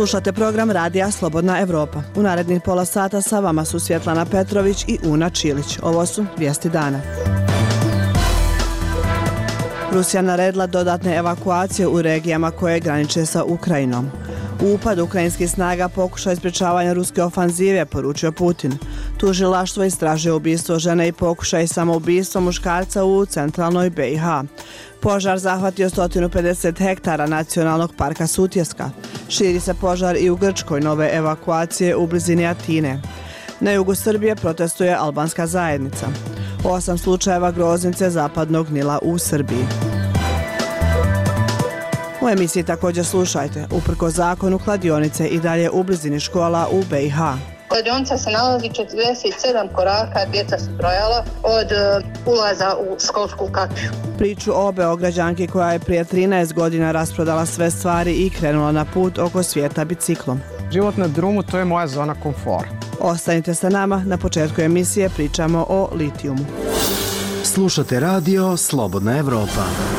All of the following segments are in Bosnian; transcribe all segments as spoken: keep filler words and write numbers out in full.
Slušate program Radija Slobodna Evropa. U narednih pola sata sa vama su Svjetlana Petrović i Una Čilić. Ovo su vijesti dana. Rusija naredila dodatne evakuacije u regijama koje graniče sa Ukrajinom. Upad ukrajinskih snaga pokušaj sprječavanja ruske ofanzive, poručio Putin. Tužilaštvo istražuje ubistvo žene i pokušaj samoubistva muškarca u centralnoj B i H. Požar zahvatio sto pedeset hektara nacionalnog parka Sutjeska. Širi se požar i u Grčkoj, nove evakuacije u blizini Atine. Na jugu Srbije protestuje albanska zajednica. Osam slučajeva groznice zapadnog Nila u Srbiji. U emisiji također slušajte, uprkos zakonu kladionice i dalje u blizini škola u B i H. Kladionica se nalazi četrdeset sedam koraka, djeca su brojala od uh, ulaza u školsku kapiju. Priču o Beograđanki koja je prije trinaest godina rasprodala sve stvari i krenula na put oko svijeta biciklom. Život na drumu, to je moja zona komfora. Ostanite sa nama, na početku emisije pričamo o litijumu. Slušate radio Slobodna Evropa.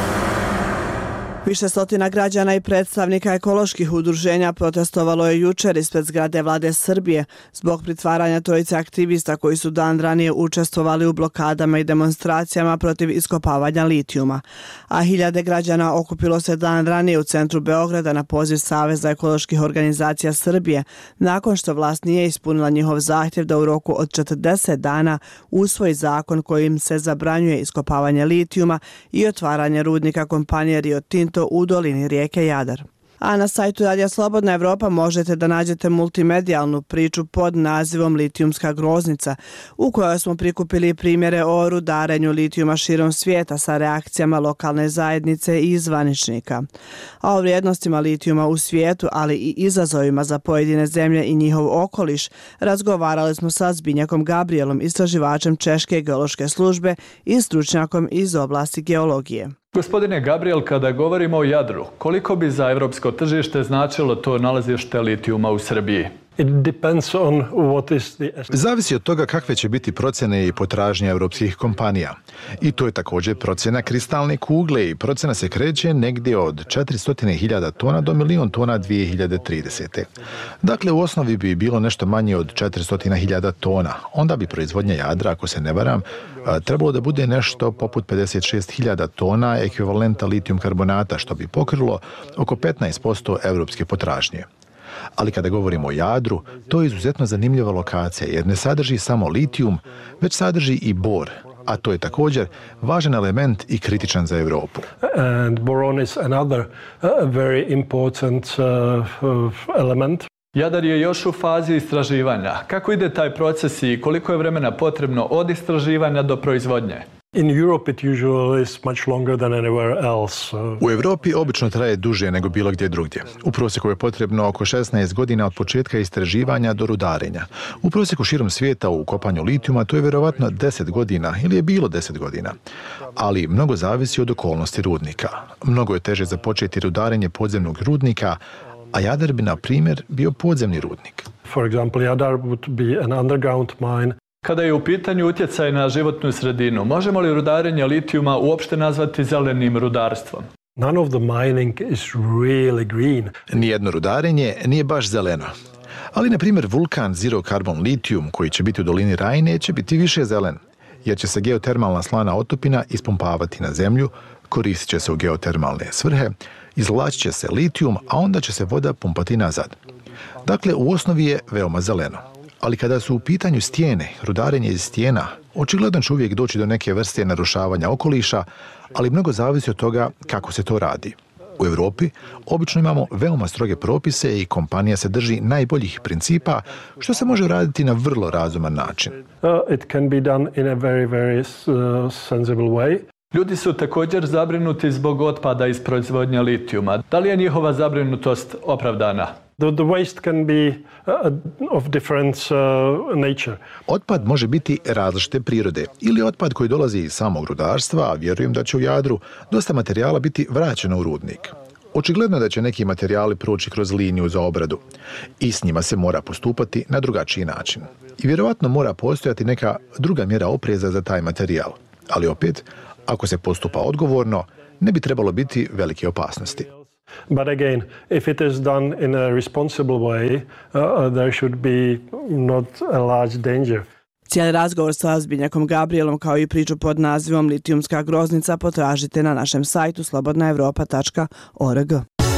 Više stotina građana i predstavnika ekoloških udruženja protestovalo je jučer ispred zgrade vlade Srbije zbog pritvaranja trojice aktivista koji su dan ranije učestvovali u blokadama i demonstracijama protiv iskopavanja litijuma. A hiljade građana okupilo se dan ranije u centru Beograda na poziv Saveza ekoloških organizacija Srbije nakon što vlast nije ispunila njihov zahtjev da u roku od četrdeset dana usvoji zakon kojim se zabranjuje iskopavanje litijuma i otvaranje rudnika kompanije Rio Tinto u dolini rijeke Jadar. A na sajtu Radija Slobodna Evropa možete da nađete multimedijalnu priču pod nazivom Litijumska groznica, u kojoj smo prikupili primjere o rudarenju litijuma širom svijeta sa reakcijama lokalne zajednice i zvaničnika. A o vrijednostima litijuma u svijetu, ali i izazovima za pojedine zemlje i njihov okoliš, razgovarali smo sa Zbinjakom Gabrielom, istraživačem Češke geološke službe i stručnjakom iz oblasti geologije. Gospodine Gabriel, kada govorimo o Jadru, koliko bi za evropsko tržište značilo to nalazište litijuma u Srbiji? Zavisi od toga kakve će biti procjene i potražnje europskih kompanija. I to je također procjena kristalne kugle i procjena se kreće negdje od četiristo hiljada tona do milion tona dvije hiljade tridesete. Dakle, u osnovi bi bilo nešto manje od četiristo hiljada tona. Onda bi proizvodnja Jadra, ako se ne varam, trebalo da bude nešto poput pedeset šest hiljada tona ekvivalenta litijum karbonata, što bi pokrilo oko petnaest posto europske potražnje. Ali kada govorimo o Jadru, to je izuzetno zanimljiva lokacija jer ne sadrži samo litijum, već sadrži i bor, a to je također važan element i kritičan za Europu. And boron is another uh, very important uh, element. Jadar je još u fazi istraživanja. Kako ide taj proces i koliko je vremena potrebno od istraživanja do proizvodnje? In Europe it usually is much longer than anywhere else. U Europi obično traje duže nego bilo gdje drugdje. U prosjeku je potrebno oko šesnaest godina od početka istraživanja do rudarenja. U prosjeku širom svijeta u kopanju litijuma to je vjerovatno deset godina ili je bilo deset godina. Ali mnogo zavisi od okolnosti rudnika. Mnogo je teže započeti rudarenje podzemnog rudnika, a Jadar bi, na primjer, bio podzemni rudnik. For example, Jadar would be an underground mine. Kada je u pitanju utjecaj na životnu sredinu, možemo li rudarenje litijuma uopšte nazvati zelenim rudarstvom? None of the mining is really green. Nijedno rudarenje nije baš zeleno. Ali, na primjer, vulkan Zero Carbon Lithium, koji će biti u dolini Rajne, će biti više zelen, jer će se geotermalna slana otopina ispumpavati na zemlju, koristit će se u geotermalne svrhe, izvlačit će se litijum, a onda će se voda pumpati nazad. Dakle, u osnovi je veoma zeleno. Ali kada su u pitanju stijene, rudarenje iz stijena, očigledno će uvijek doći do neke vrste narušavanja okoliša, ali mnogo zavisi od toga kako se to radi. U Europi obično imamo veoma stroge propise i kompanija se drži najboljih principa, što se može raditi na vrlo razuman način. Uh, it can be done in a very, very uh, sensible way. Ljudi su također zabrinuti zbog otpada iz proizvodnje litijuma. Da li je njihova zabrinutost opravdana? The, the waste can be uh, of different uh, nature. Otpad može biti različite prirode ili otpad koji dolazi iz samog rudarstva, a vjerujem da će u Jadru dosta materijala biti vraćeno u rudnik. Očigledno da će neki materijali proći kroz liniju za obradu i s njima se mora postupati na drugačiji način. I vjerovatno mora postojati neka druga mjera opreza za taj materijal. Ali opet, ako se postupa odgovorno, ne bi trebalo biti velike opasnosti. But again, if it is done in a responsible way, uh, there should be not a large danger. Cijeli razgovor sa Zbignjakom Gabrielom kao i priču pod nazivom Litijumska groznica potražite na našem sajtu slobodna evropa tačka org.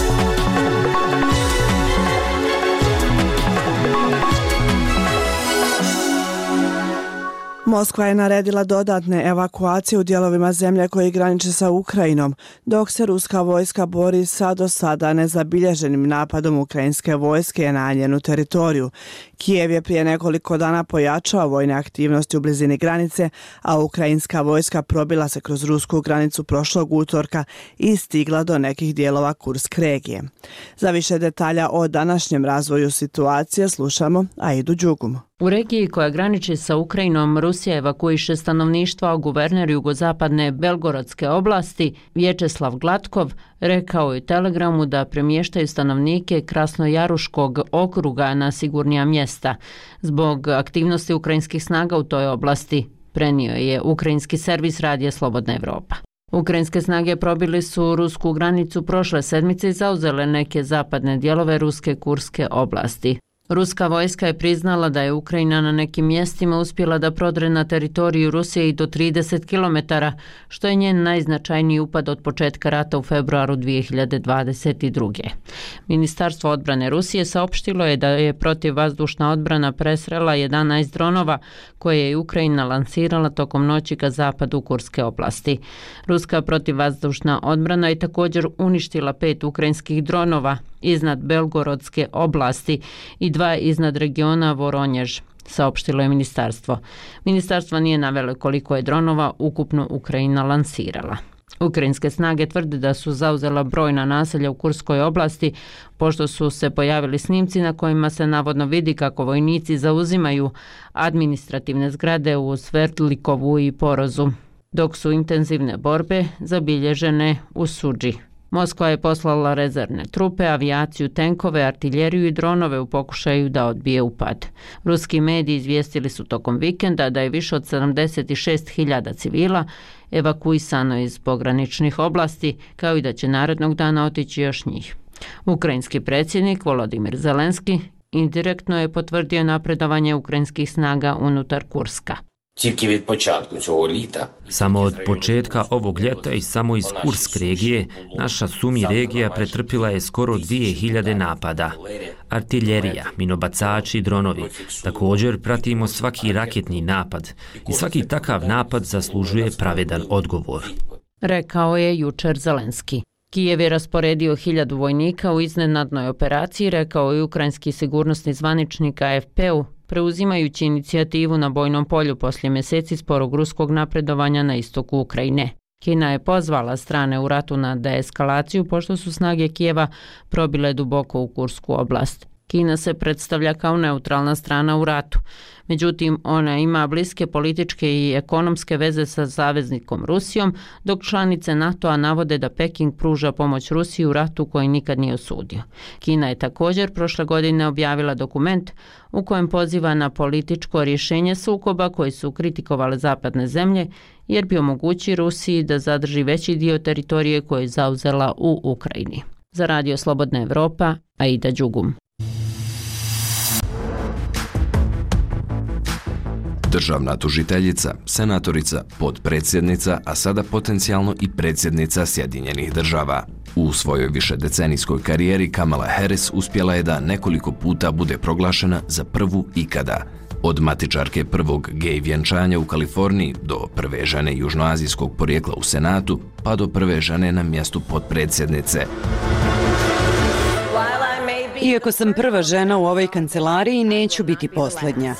Moskva je naredila dodatne evakuacije u dijelovima zemlje koji graniče sa Ukrajinom, dok se ruska vojska bori sa do sada nezabilježenim napadom ukrajinske vojske na njenu teritoriju. Kijev je prije nekoliko dana pojačao vojne aktivnosti u blizini granice, a ukrajinska vojska probila se kroz rusku granicu prošlog utorka i stigla do nekih dijelova Kursk regije. Za više detalja o današnjem razvoju situacije slušamo Aidu Đugum. U regiji koja graniči sa Ukrajinom, Rusija evakuiše stanovništvo, a guverner jugozapadne Belgorodske oblasti Vječeslav Glatkov rekao je Telegramu da premještaju stanovnike Krasnojaruškog okruga na sigurnija mjesta. Zbog aktivnosti ukrajinskih snaga u toj oblasti, prenio je ukrajinski servis radija Slobodna Evropa. Ukrajinske snage probili su rusku granicu prošle sedmice i zauzele neke zapadne dijelove ruske Kurske oblasti. Ruska vojska je priznala da je Ukrajina na nekim mjestima uspjela da prodre na teritoriju Rusije i do trideset kilometara, što je njen najznačajniji upad od početka rata u februaru dvije hiljade dvadeset druge. Ministarstvo odbrane Rusije saopštilo je da je protivvazdušna odbrana presrela jedanaest dronova koje je Ukrajina lansirala tokom noći ka zapadu Kurske oblasti. Ruska protivvazdušna odbrana je također uništila pet ukrajinskih dronova iznad Belgorodske oblasti i dva iznad regiona Voronjež, saopštilo je ministarstvo. Ministarstvo nije navelo koliko je dronova ukupno Ukrajina lansirala. Ukrajinske snage tvrde da su zauzela brojna naselja u Kurskoj oblasti, pošto su se pojavili snimci na kojima se navodno vidi kako vojnici zauzimaju administrativne zgrade u Sverdlikovu i Porozu, dok su intenzivne borbe zabilježene u Suđi. Moskva je poslala rezervne trupe, avijaciju, tenkove, artiljeriju i dronove u pokušaju da odbije upad. Ruski mediji izvijestili su tokom vikenda da je više od sedamdeset šest hiljada civila evakuisano iz pograničnih oblasti, kao i da će narednog dana otići još njih. Ukrajinski predsjednik Volodimir Zelenski indirektno je potvrdio napredovanje ukrajinskih snaga unutar Kurska. Samo od početka ovog ljeta i samo iz Kursk regije, naša Sumi regija pretrpila je skoro dvije hiljade napada. Artiljerija, minobacači, dronovi. Također pratimo svaki raketni napad i svaki takav napad zaslužuje pravedan odgovor. Rekao je jučer Zelenski. Kijev je rasporedio hiljadu vojnika u iznenadnoj operaciji, rekao je ukrajinski sigurnosni zvaničnik A F P-u, preuzimajući inicijativu na bojnom polju poslije mjeseci sporog ruskog napredovanja na istoku Ukrajine. Kina je pozvala strane u ratu na deeskalaciju pošto su snage Kijeva probile duboko u Kursku oblast. Kina se predstavlja kao neutralna strana u ratu. Međutim, ona ima bliske političke i ekonomske veze sa saveznikom Rusijom, dok članice NATO-a navode da Peking pruža pomoć Rusiji u ratu koji nikad nije osudio. Kina je također prošle godine objavila dokument u kojem poziva na političko rješenje sukoba koji su kritikovale zapadne zemlje, jer bi omogući Rusiji da zadrži veći dio teritorije koje je zauzela u Ukrajini. Za Radio Slobodna Evropa, Aida Đugum. Državna tužiteljica, senatorica, podpredsjednica, a sada potencijalno i predsjednica Sjedinjenih država. U svojoj višedecenijskoj karijeri Kamala Harris uspjela je da nekoliko puta bude proglašena za prvu ikada. Od matičarke prvog gej vjenčanja u Kaliforniji do prve žene južnoazijskog porijekla u Senatu, pa do prve žene na mjestu podpredsjednice. Iako sam prva žena u ovoj kancelariji, neću biti posljednja.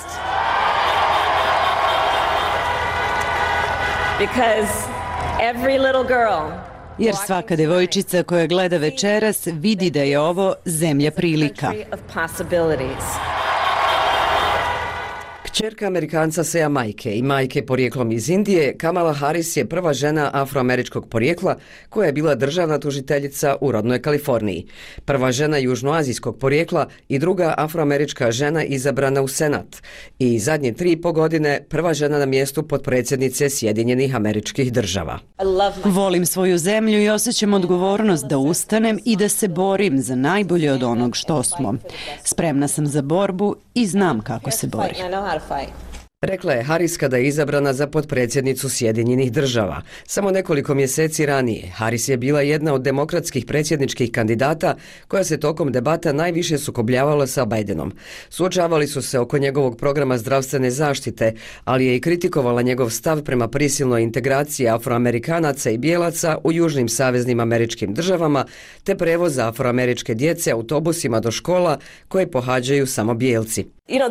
Jer svaka devojčica koja gleda večeras vidi da je ovo zemlja prilika. Ćerka Amerikanca sa Jamajke i majke porijeklom iz Indije, Kamala Harris je prva žena afroameričkog porijekla koja je bila državna tužiteljica u rodnoj Kaliforniji. Prva žena južnoazijskog porijekla i druga afroamerička žena izabrana u Senat. I zadnje tri i po godine prva žena na mjestu potpredsjednice Sjedinjenih Američkih Država. Volim svoju zemlju i osjećam odgovornost da ustanem i da se borim za najbolje od onog što smo. Spremna sam za borbu i znam kako se bori. Rekla je Harris kada je izabrana za potpredsjednicu Sjedinjenih Država. Samo nekoliko mjeseci ranije Harris je bila jedna od demokratskih predsjedničkih kandidata koja se tokom debata najviše sukobljavala sa Bidenom. Suočavali su se oko njegovog programa zdravstvene zaštite, ali je i kritikovala njegov stav prema prisilnoj integraciji afroamerikanaca i bijelaca u južnim saveznim američkim državama te prevoza afroameričke djece autobusima do škola koje pohađaju samo bijelci.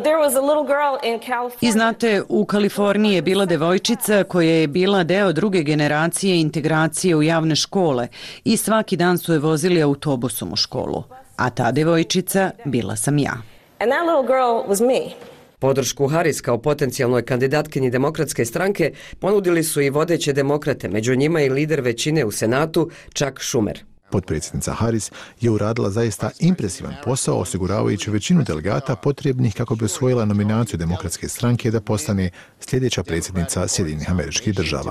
I znate, u Kaliforniji je bila devojčica koja je bila deo druge generacije integracije u javne škole i svaki dan su je vozili autobusom u školu. A ta devojčica bila sam ja. Podršku Harris kao potencijalnoj kandidatkinji demokratske stranke ponudili su i vodeće demokrate, među njima i lider većine u Senatu, Chuck Schumer. Potpredsjednica Harris je uradila zaista impresivan posao osiguravajući većinu delegata potrebnih kako bi osvojila nominaciju demokratske stranke da postane sljedeća predsjednica Sjedinjenih Američkih Država.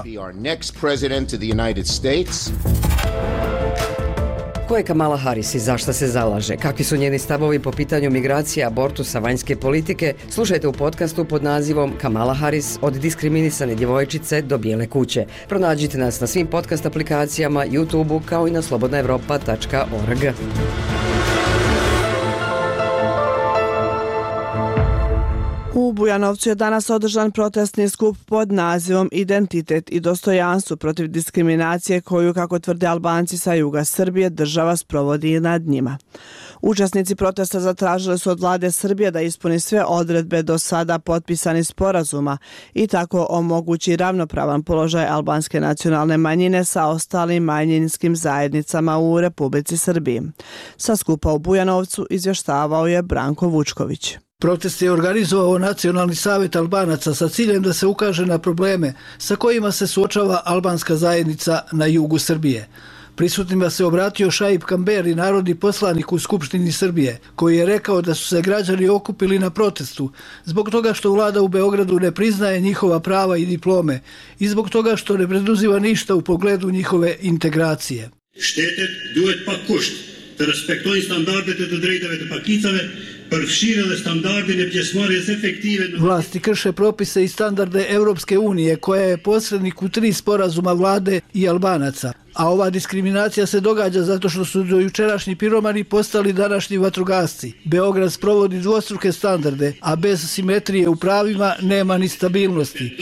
Ko je Kamala Harris i zašto se zalaže? Kakvi su njeni stavovi po pitanju migracije, abortusa, vanjske politike? Slušajte u podcastu pod nazivom Kamala Harris od diskriminisane djevojčice do bijele kuće. Pronađite nas na svim podcast aplikacijama, YouTubeu kao i na slobodna evropa tačka org. U Bujanovcu je danas održan protestni skup pod nazivom Identitet i dostojanstvo protiv diskriminacije koju, kako tvrde Albanci sa juga Srbije, država sprovodi nad njima. Učesnici protesta zatražili su od vlade Srbije da ispuni sve odredbe do sada potpisanih sporazuma i tako omogući ravnopravan položaj albanske nacionalne manjine sa ostalim manjinskim zajednicama u Republici Srbiji. Sa skupa u Bujanovcu izvještavao je Branko Vučković. Protest je organizovao Nacionalni savjet Albanaca sa ciljem da se ukaže na probleme sa kojima se suočava albanska zajednica na jugu Srbije. Prisutnima se obratio Šaip Kamberi, narodni poslanik u Skupštini Srbije, koji je rekao da su se građani okupili na protestu zbog toga što vlada u Beogradu ne priznaje njihova prava i diplome i zbog toga što ne preduzima ništa u pogledu njihove integracije. Shtetet duhet pa kusht të respektojnë standardet e të drejtave të pakicave, përfshirë dhe standardin e pjesëmarrjes efektive. Vlasti krše propise i standarde Europske unije, koja je posrednik u tri sporazuma vlade i Albanaca. A ova diskriminacija se događa zato što su do jučerašnji piromani postali današnji vatrogasci. Beograd sprovodi dvostruke standarde, a bez simetrije u pravima nema ni stabilnosti,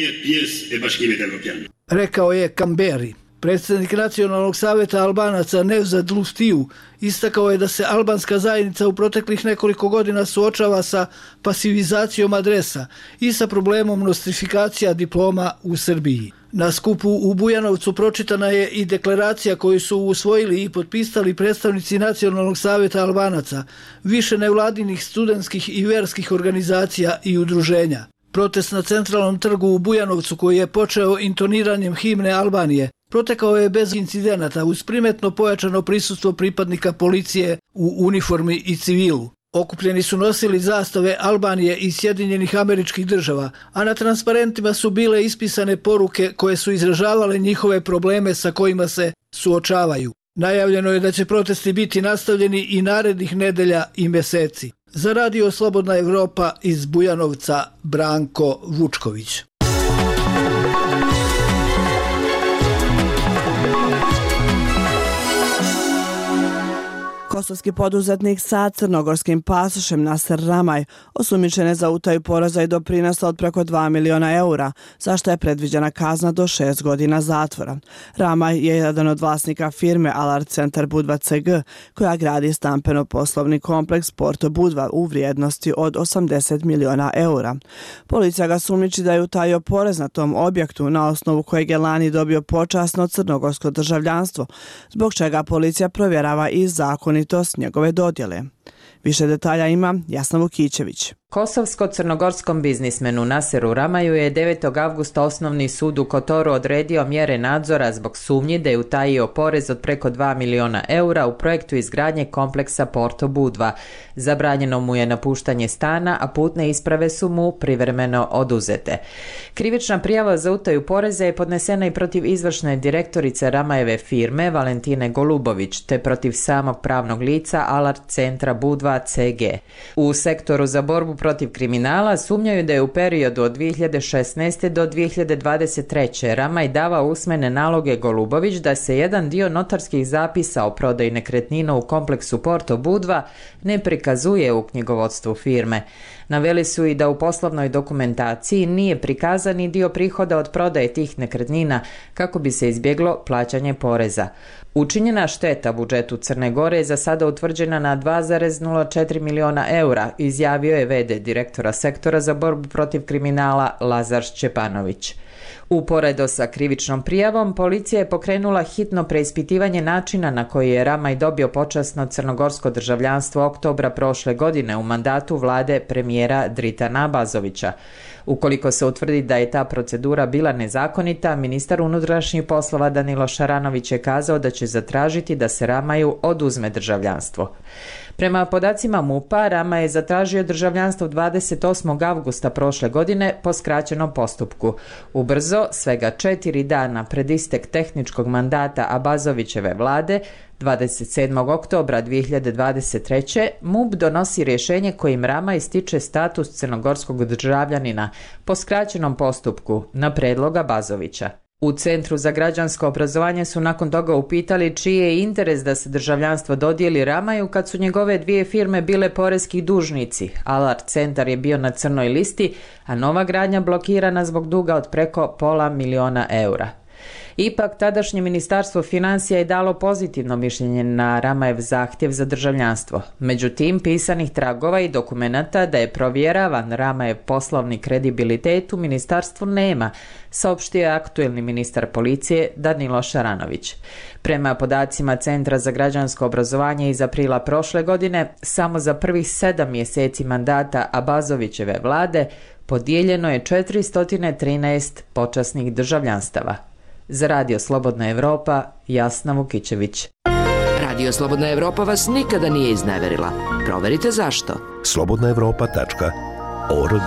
rekao je Kamberi. Predsjednik Nacionalnog savjeta Albanaca Nevzad Luftiju istakao je da se albanska zajednica u proteklih nekoliko godina suočava sa pasivizacijom adresa i sa problemom nostrifikacija diploma u Srbiji. Na skupu u Bujanovcu pročitana je i deklaracija koju su usvojili i potpisali predstavnici Nacionalnog savjeta Albanaca, više nevladinih studentskih i verskih organizacija i udruženja. Protest na centralnom trgu u Bujanovcu, koji je počeo intoniranjem himne Albanije, protekao je bez incidenata uz primetno pojačano prisustvo pripadnika policije u uniformi i civilu. Okupljeni su nosili zastave Albanije i Sjedinjenih Američkih Država, a na transparentima su bile ispisane poruke koje su izražavale njihove probleme sa kojima se suočavaju. Najavljeno je da će protesti biti nastavljeni i narednih nedelja i mjeseci. Za Radio Slobodna Evropa iz Bujanovca, Branko Vučković. Kosovski poduzetnik sa crnogorskim pasošem Naser Ramaj osumnjičen je za utaju poreza i doprinosa od preko dva miliona eura, za što je predviđena kazna do šest godina zatvora. Ramaj je jedan od vlasnika firme Alar Centar Budva C G, koja gradi stampeno-poslovni kompleks Porto Budva u vrijednosti od osamdeset miliona eura. Policija ga sumnjiči da je utajio porez na tom objektu, na osnovu kojeg je lani dobio počasno crnogorsko državljanstvo, zbog čega policija provjerava i zakonitost njegove dodjele. Više detalja ima Jasna Vukićević. Kosovsko-crnogorskom biznismenu Naseru Ramaju je devetog avgusta Osnovni sud u Kotoru odredio mjere nadzora zbog sumnji da je utajio porez od preko dva miliona eura u projektu izgradnje kompleksa Porto Budva. Zabranjeno mu je napuštanje stana, a putne isprave su mu privremeno oduzete. Krivična prijava za utaju poreza je podnesena i protiv izvršne direktorice Ramajeve firme Valentine Golubović, te protiv samog pravnog lica Alert Centra Budva C G. U sektoru za borbu protiv kriminala sumnjaju da je u periodu od dvije hiljade šesnaeste do dvije hiljade dvadeset treće Ramaj davao usmene naloge Golubović da se jedan dio notarskih zapisa o prodaji nekretnina u kompleksu Porto Budva ne prikazuje u knjigovodstvu firme. Naveli su i da u poslovnoj dokumentaciji nije prikazan ni dio prihoda od prodaje tih nekretnina kako bi se izbjeglo plaćanje poreza. Učinjena šteta budžetu Crne Gore je za sada utvrđena na dva zarez nula četiri miliona eura, izjavio je ve de direktora sektora za borbu protiv kriminala Lazar Šćepanović. Uporedo sa krivičnom prijavom, policija je pokrenula hitno preispitivanje načina na koji je Ramaj dobio počasno crnogorsko državljanstvo oktobra prošle godine u mandatu vlade premijera Dritana Abazovića. Ukoliko se utvrdi da je ta procedura bila nezakonita, ministar unutrašnjih poslova Danilo Šaranović je kazao da će zatražiti da se Ramaju oduzme državljanstvo. Prema podacima MUP-a, Rama je zatražio državljanstvo dvadeset osmog avgusta prošle godine po skraćenom postupku. Ubrzo, svega četiri dana pred istek tehničkog mandata Abazovićeve vlade, dvadeset sedmog oktobra dvije hiljade dvadeset treće. MUP donosi rješenje kojim Rama ističe status crnogorskog državljanina po skraćenom postupku na predlog Abazovića. U Centru za građansko obrazovanje su nakon toga upitali čiji je interes da se državljanstvo dodijeli Ramaju kad su njegove dvije firme bile porezki dužnici. Alert Centar je bio na crnoj listi, a Nova Gradnja blokirana zbog duga od preko pola miliona eura. Ipak, tadašnje ministarstvo financija je dalo pozitivno mišljenje na Ramajev zahtjev za državljanstvo. Međutim, pisanih tragova i dokumenata da je provjeravan Ramajev poslovni kredibilitet u ministarstvu nema, saopštio je aktuelni ministar policije Danilo Šaranović. Prema podacima Centra za građansko obrazovanje iz aprila prošle godine, samo za prvih sedam mjeseci mandata Abazovićeve vlade podijeljeno je četiristo trinaest počasnih državljanstava. Za Radio Slobodna Evropa, Jasna Vukićević. Radio Slobodna Evropa vas nikada nije izneverila. Proverite zašto. slobodna evropa tačka org.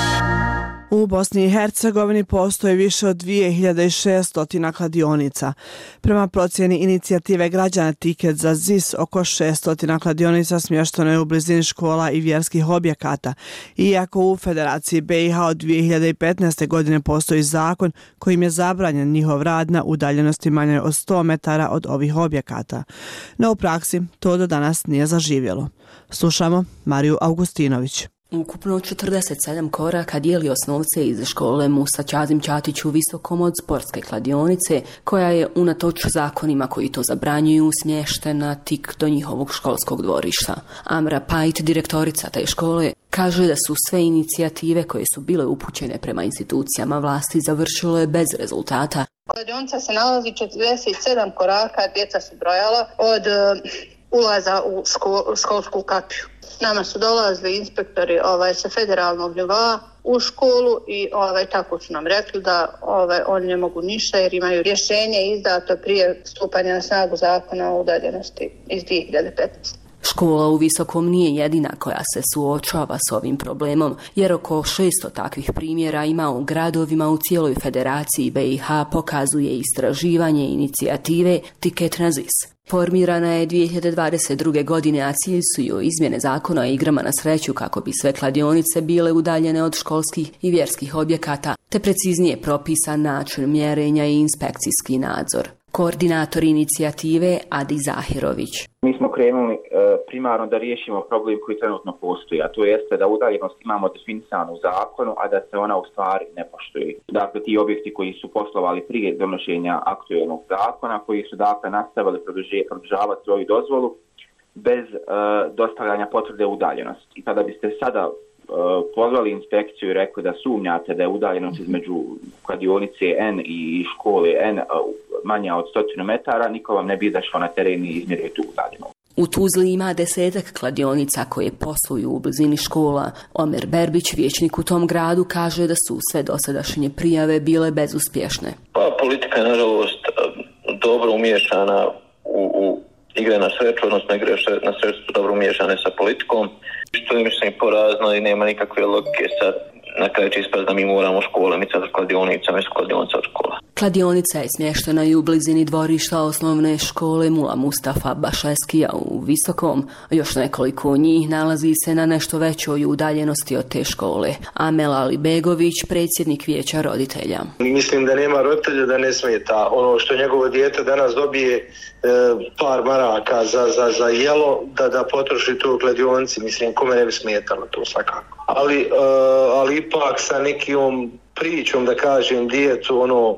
U Bosni i Hercegovini postoji više od dvije hiljade šesto kladionica. Prema procjeni inicijative građana Tiket za Z I S, oko šesto kladionica smješteno je u blizini škola i vjerskih objekata. Iako u Federaciji be i ha od dvije hiljade petnaeste. godine postoji zakon kojim je zabranjen njihov rad na udaljenosti manje od sto metara od ovih objekata. No u praksi to do danas nije zaživjelo. Slušamo Mariju Augustinović. Ukupno četrdeset sedam koraka dijeli osnovce iz škole Musa Ćazim Ćatić u Visokom od sportske kladionice, koja je unatoč zakonima koji to zabranjuju smještena tik do njihovog školskog dvorišta. Amra Pajt, direktorica te škole, kaže da su sve inicijative koje su bile upućene prema institucijama vlasti završile bez rezultata. Kladionica se nalazi četrdeset sedam koraka, djeca su brojala od uh, ulaza u ško, školsku kapiju. Nama su dolazili inspektori ovaj, sa federalnog nivoa u školu i ovaj, tako su nam rekli da ovaj, oni ne mogu ništa jer imaju rješenje izdato prije stupanja na snagu zakona o udaljenosti iz dvije hiljade petnaeste. Škola u Visokom nije jedina koja se suočava s ovim problemom, jer oko šesto takvih primjera ima u gradovima u cijeloj Federaciji be i ha, pokazuje istraživanje inicijative Tiket na Z I S. Formirana je dvije hiljade dvadeset druge. godine, a cilj su joj izmjene zakona o igrama na sreću kako bi sve kladionice bile udaljene od školskih i vjerskih objekata, te preciznije propisan način mjerenja i inspekcijski nadzor. Koordinator inicijative Adi Zahirović. Mi smo krenuli e, primarno da riješimo problem koji trenutno postoji, a to jeste da udaljenost imamo definisanu u zakonu, a da se ona u stvari ne poštuje. Dakle, ti objekti koji su poslovali prije donošenja aktualnog zakona, koji su dakle nastavili produžavati svoju dozvolu bez e, dostavljanja potvrde udaljenosti. I kada biste sada e, pozvali inspekciju i rekli da sumnjate da je udaljenost između kladionice N i škole N manja od stotinu metara, niko vam ne bi izašao na teren i izmjerio tu udaljenost. U Tuzli ima desetak kladionica koje posluju u blizini škola. Omer Berbić, vijećnik u tom gradu, kaže da su sve dosadašnje prijave bile bezuspješne. Pa politika je nažalost dobro umiješana u, u igre na sreću, odnosno igre na sreću su dobro umiješane sa politikom, što je mislim porazno i nema nikakve logike sad. Na kraju će ispast da mi moramo škole micati od kladionica, mjesto kladionica od škola. Kladionica je smještena i u blizini dvorišta osnovne škole Mula Mustafa Bašeskija u Visokom. Još nekoliko njih nalazi se na nešto većoj udaljenosti od te škole. Amel Alibegović, predsjednik vijeća roditelja. Mislim da nema roditelja da ne smeta ono što njegovo dijete danas dobije e, par maraka za, za, za jelo, da, da potroši to u kladionci. Mislim, kome ne bi smetalo to svakako. Ali, uh, ali ipak sa nekim pričom, da kažem, djecu, ono,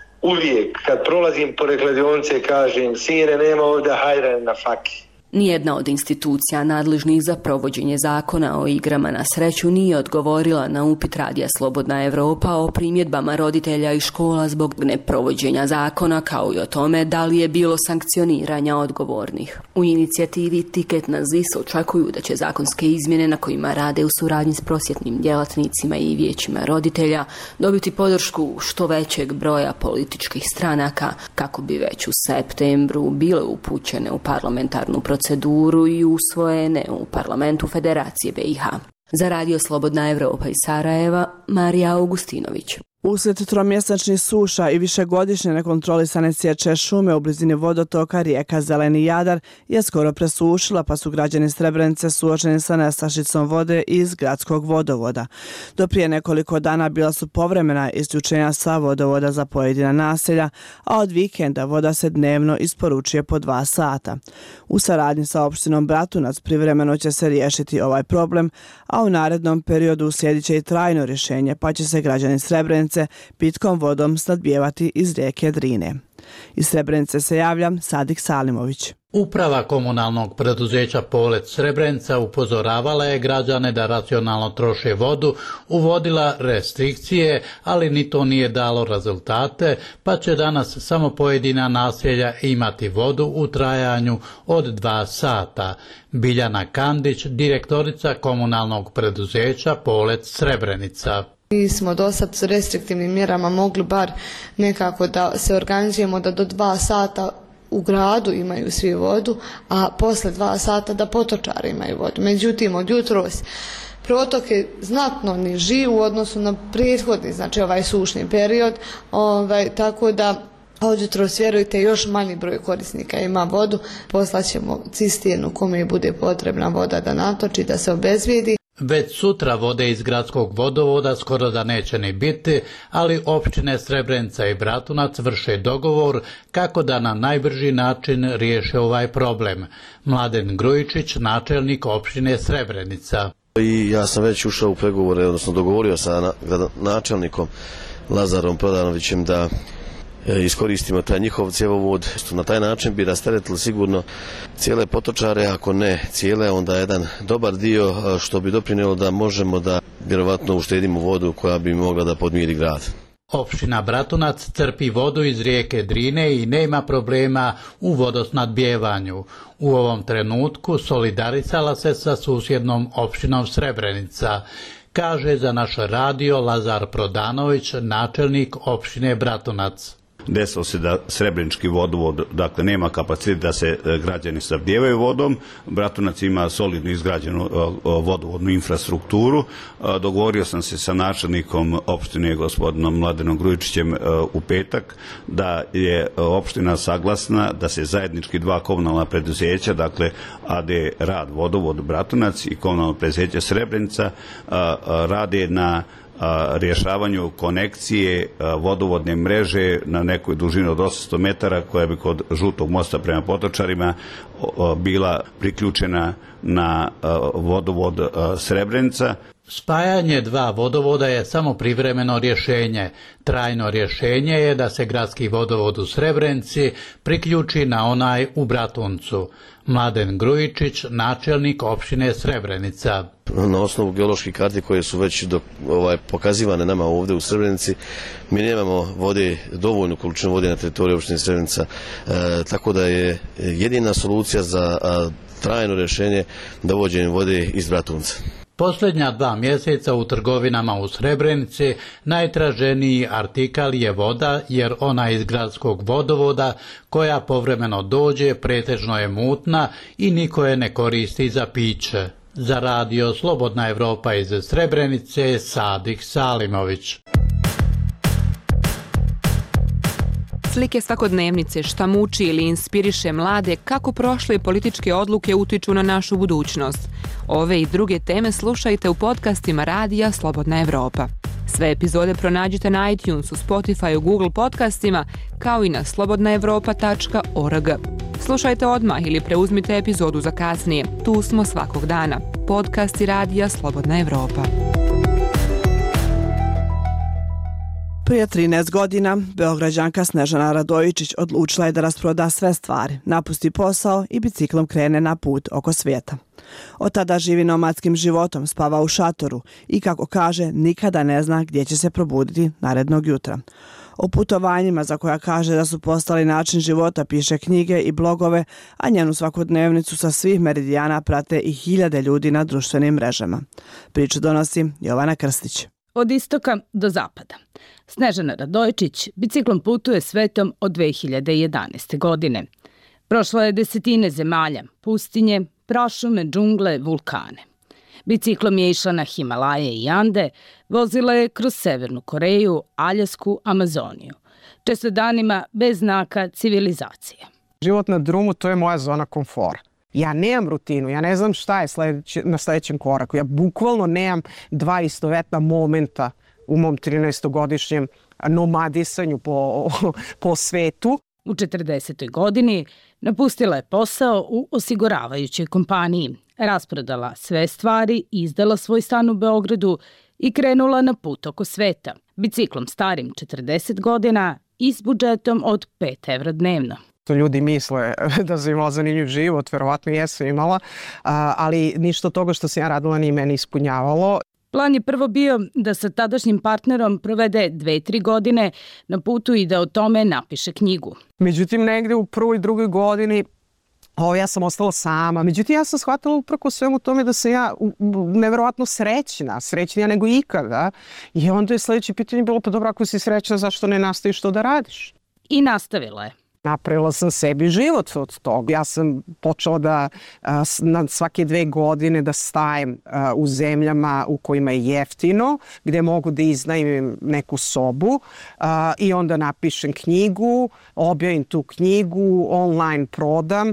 uvijek kad prolazim pored kladionice kažem, sine, nema ovdje, hajde na faki. Nijedna od institucija nadležnih za provođenje zakona o igrama na sreću nije odgovorila na upit Radija Slobodna Evropa o primjedbama roditelja i škola zbog neprovođenja zakona, kao i o tome da li je bilo sankcioniranja odgovornih. U inicijativi Tiket na zis očekuju da će zakonske izmjene na kojima rade u suradnji s prosvjetnim djelatnicima i vijećima roditelja dobiti podršku što većeg broja političkih stranaka kako bi već u septembru bile upućene u parlamentarnu proceduru proceduru i usvojene u parlamentu Federacije B i H. Za Radio Slobodna Evropa iz Sarajeva, Marija Augustinović. Uslijed tromjesečnih suša i višegodišnje nekontrolisane sječe šume u blizini vodotoka rijeka Zeleni Jadar je skoro presušila, pa su građani Srebrenice suočeni sa nestašicom vode iz gradskog vodovoda. Do prije nekoliko dana bila su povremena isključenja sa vodovoda za pojedina naselja, a od vikenda voda se dnevno isporučuje po dva sata. U saradnji sa opštinom Bratunac privremeno će se riješiti ovaj problem, a u narednom periodu uslijedit će i trajno rješenje, pa će se građani Srebrenice pitkom vodom snadbijevati iz rijeke Drine. Iz Srebrenice se javlja Sadik Salimović. Uprava komunalnog preduzeća Polet Srebrenica upozoravala je građane da racionalno troše vodu, uvodila restrikcije, ali ni to nije dalo rezultate, pa će danas samo pojedina naselja imati vodu u trajanju od dva sata. Biljana Kandić, direktorica komunalnog preduzeća Polet Srebrenica. Mi smo do sad s restriktivnim mjerama mogli bar nekako da se organizujemo da do dva sata u gradu imaju svi vodu, a posle dva sata da potočari imaju vodu. Međutim, od jutros protok je znatno niži u odnosu na prethodni, znači ovaj sušni period, ovaj, tako da od jutros, vjerujte, još manji broj korisnika ima vodu. Poslaćemo cisternu kome bude potrebna voda da natoči, da se obezvijedi. Već sutra vode iz gradskog vodovoda skoro da neće ni biti, ali opštine Srebrenica i Bratunac vrše dogovor kako da na najbrži način riješe ovaj problem. Mladen Grujičić, načelnik opštine Srebrenica. I ja sam već ušao u pregovore, odnosno dogovorio sa načelnikom Lazarom Prodanovićem da iskoristimo taj njihov cjevovod. Na taj način bi rasteretili sigurno cijele potočare, ako ne cijele, onda jedan dobar dio što bi doprinijelo da možemo da vjerovatno uštedimo vodu koja bi mogla da podmiri grad. Opština Bratunac crpi vodu iz rijeke Drine i nema problema u vodosnadbijevanju. U ovom trenutku solidarisala se sa susjednom opštinom Srebrenica, kaže za naš radio Lazar Prodanović, načelnik opštine Bratunac. Desilo se da Srebrenički vodovod, dakle, nema kapacitet da se građani snabdijevaju vodom. Bratunac ima solidno izgrađenu vodovodnu infrastrukturu. Dogovorio sam se sa načelnikom opštine, gospodinom Mladenom Grujičićem, u petak da je opština saglasna da se zajednički dva komunalna preduzeća, dakle A D Rad vodovod Bratunac i komunalno preduzeće Srebrenica, rade na rješavanju konekcije vodovodne mreže na nekoj dužini od osamsto metara koja bi kod Žutog mosta prema Potočarima bila priključena na vodovod Srebrenica. Spajanje dva vodovoda je samo privremeno rješenje. Trajno rješenje je da se gradski vodovod u Srebrenici priključi na onaj u Bratuncu. Mladen Grujičić, načelnik opštine Srebrenica. Na osnovu geoloških karti koje su već do, ovaj, pokazivane nama ovdje u Srebrenici, mi nemamo vode, dovoljnu količinu vode na teritoriju opštine Srebrenica, e, tako da je jedina solucija za a, trajno rješenje dovođenjem vode iz Bratunca. Posljednja dva mjeseca u trgovinama u Srebrenici najtraženiji artikal je voda, jer ona iz gradskog vodovoda koja povremeno dođe pretežno je mutna i niko je ne koristi za piće. Za radio Slobodna Evropa iz Srebrenice, Sadik Salimović. Slike svakodnevnice, šta muči ili inspiriše mlade, kako prošle političke odluke utiču na našu budućnost. Ove i druge teme slušajte u podcastima radija Slobodna Evropa. Sve epizode pronađite na iTunesu, Spotifyu, Google podcastima, kao i na slobodna evropa tačka org. Slušajte odmah ili preuzmite epizodu za kasnije. Tu smo svakog dana. Podcasti radija Slobodna Evropa. Prije trinaest godina, Beograđanka Snežana Radojičić odlučila je da rasproda sve stvari, napusti posao i biciklom krene na put oko svijeta. Od tada živi nomadskim životom, spava u šatoru i, kako kaže, nikada ne zna gdje će se probuditi narednog jutra. O putovanjima za koja kaže da su postali način života piše knjige i blogove, a njenu svakodnevnicu sa svih meridijana prate i hiljade ljudi na društvenim mrežama. Priču donosi Jovana Krstić. Od istoka do zapada. Snežana Radojičić biciklom putuje svetom od dve hiljade jedanaeste. godine. Prošla je desetine zemalja, pustinje, prašume, džungle, vulkane. Biciklom je išla na Himalaje i Ande, vozila je kroz Severnu Koreju, Aljasku, Amazoniju. Često danima bez znaka civilizacije. Život na drumu, to je moja zona komfora. Ja nemam rutinu, ja ne znam šta je sljedeći, na sljedećem koraku. Ja bukvalno nemam dva istovetna momenta u mom trinaestogodišnjem nomadisanju po, po svetu. U četrdesetoj godini napustila je posao u osiguravajućoj kompaniji, rasprodala sve stvari, izdala svoj stan u Beogradu i krenula na put oko sveta, biciklom starim četrdeset godina i s budžetom od pet evra dnevno. To ljudi misle da sam imala zanimljiv život, verovatno jesam imala, ali ništa od toga što sam ja radila nije meni ispunjavalo. Plan je prvo bio da sa tadašnjim partnerom provede dve, tri godine na putu i da o tome napiše knjigu. Međutim, negde u prvoj i drugoj godini ovo, ja sam ostala sama. Međutim, ja sam shvatila uprko svemu tome da sam ja neverovatno srećna, srećnija nego ikada. I onda je sljedeće pitanje bilo, pa dobro, ako si srećna, zašto ne nastaviš to da radiš? I nastavila je. Napravila sam sebi život od toga. Ja sam počela da na svake dve godine da stajem u zemljama u kojima je jeftino, gdje mogu da iznajmim neku sobu i onda napišem knjigu, objavim tu knjigu, online prodam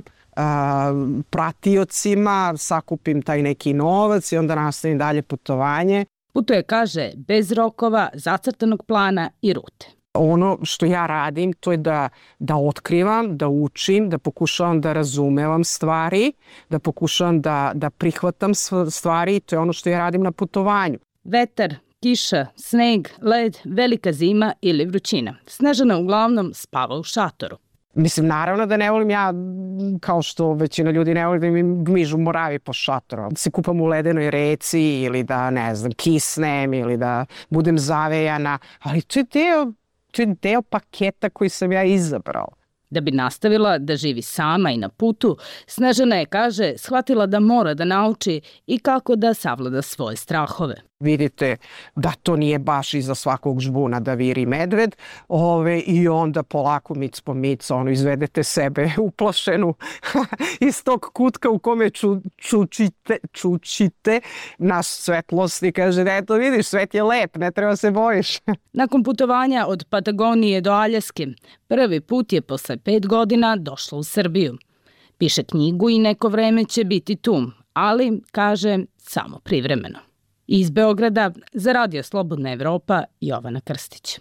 pratiocima, sakupim taj neki novac i onda nastavim dalje putovanje. Putuje, kaže, bez rokova, zacrtanog plana i rute. Ono što ja radim, to je da, da otkrivam, da učim, da pokušavam da razumevam stvari, da pokušavam da, da prihvatam stvari. To je ono što ja radim na putovanju. Vetar, kiša, sneg, led, velika zima ili vrućina. Snežana uglavnom spava u šatoru. Mislim, naravno da ne volim ja, kao što većina ljudi ne voli da mi gmižu moravi po šatoru. Da se kupam u ledenoj reci ili da, ne znam, kisnem ili da budem zavejana. Ali to je deo, to je deo paketa koji sam ja izabrala. Da bi nastavila da živi sama i na putu, Snežana je, kaže, shvatila da mora da nauči i kako da savlada svoje strahove. Vidite da to nije baš iza svakog žbuna da viri medved, ove, i onda polako mic po mic ono, izvedete sebe uplašenu iz tog kutka u kome ču, čučite, čučite naš svetlost i kaže, eto vidiš, svet je lep, ne treba se bojiš. Nakon putovanja od Patagonije do Aljaske, prvi put je posle pet godina došla u Srbiju. Piše knjigu i neko vreme će biti tu, ali, kaže, samo privremeno. Iz Beograda za radio Slobodna Evropa, Jovana Krstić.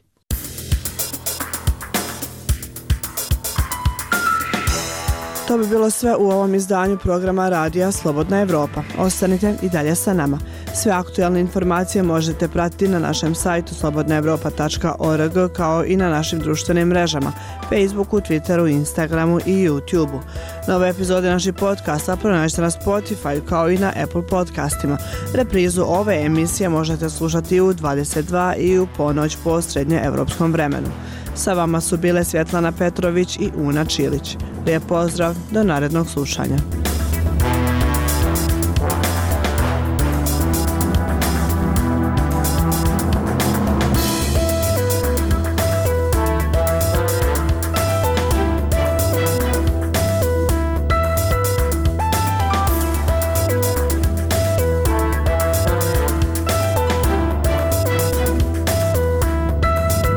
To bi bilo sve u ovom izdanju programa radija Slobodna Evropa. Ostanite i dalje sa nama. Sve aktualne informacije možete pratiti na našem sajtu slobodna evropa tačka org kao i na našim društvenim mrežama Facebooku, Twitteru, Instagramu i YouTubeu. Nove epizode naših podcasta pronađite na Spotify kao i na Apple podcastima. Reprizu ove emisije možete slušati u dvadeset dva i u ponoć po srednjoevropskom vremenu. Sa vama su bile Svjetlana Petrović i Una Čilić. Lijep pozdrav, do narednog slušanja.